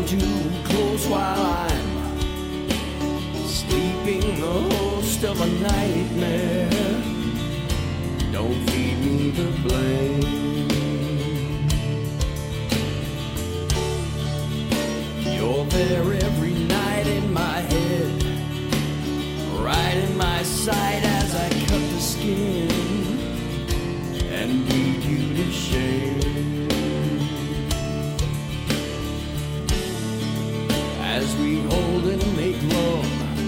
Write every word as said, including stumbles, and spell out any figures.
hold you close while I'm sleeping the host of a nightmare. Don't feed me the blame. You're very